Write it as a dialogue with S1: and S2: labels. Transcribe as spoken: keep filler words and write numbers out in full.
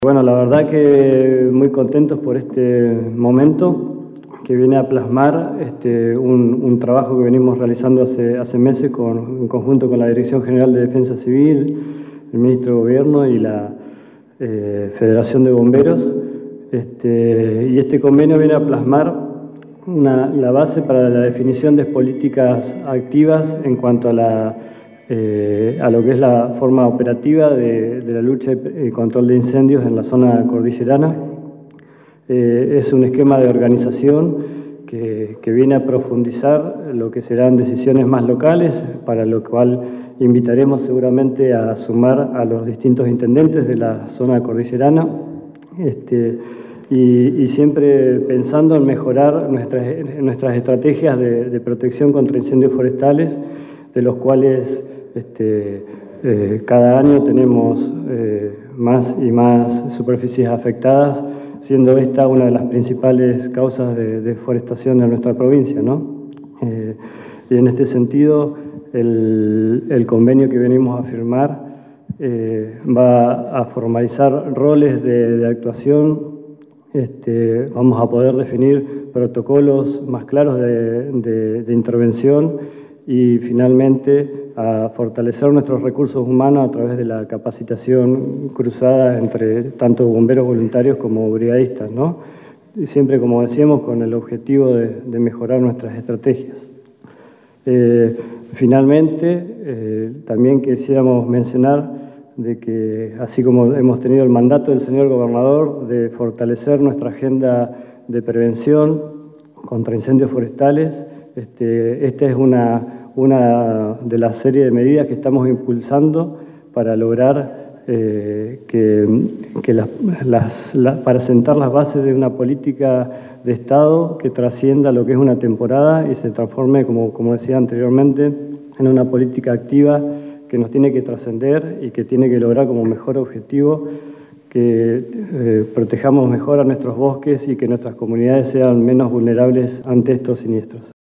S1: Bueno, la verdad que muy contentos por este momento que viene a plasmar este, un, un trabajo que venimos realizando hace, hace meses con, en conjunto con la Dirección General de Defensa Civil, el Ministro de Gobierno y la eh, Federación de Bomberos. Este, y este convenio viene a plasmar una, la base para la definición de políticas activas en cuanto a la Eh, a lo que es la forma operativa de, de la lucha y control de incendios en la zona cordillerana. Eh, es un esquema de organización que, que viene a profundizar lo que serán decisiones más locales, para lo cual invitaremos seguramente a sumar a los distintos intendentes de la zona cordillerana, este, y, y siempre pensando en mejorar nuestras, nuestras estrategias de, de protección contra incendios forestales, de los cuales Este, eh, cada año tenemos eh, más y más superficies afectadas, siendo esta una de las principales causas de deforestación de nuestra provincia, ¿no? Eh, y en este sentido, el, el convenio que venimos a firmar eh, va a formalizar roles de, de actuación. Este, vamos a poder definir protocolos más claros de, de, de intervención y finalmente a fortalecer nuestros recursos humanos a través de la capacitación cruzada entre tanto bomberos voluntarios como brigadistas, ¿no? Y siempre, como decíamos, con el objetivo de, de mejorar nuestras estrategias. Eh, finalmente, eh, también quisiéramos mencionar de que, así como hemos tenido el mandato del señor gobernador de fortalecer nuestra agenda de prevención contra incendios forestales, este, esta es una una de las series de medidas que estamos impulsando para lograr eh, que, que las, las, las, para sentar las bases de una política de Estado que trascienda lo que es una temporada y se transforme, como, como decía anteriormente, en una política activa que nos tiene que trascender y que tiene que lograr como mejor objetivo que eh, protejamos mejor a nuestros bosques y que nuestras comunidades sean menos vulnerables ante estos siniestros.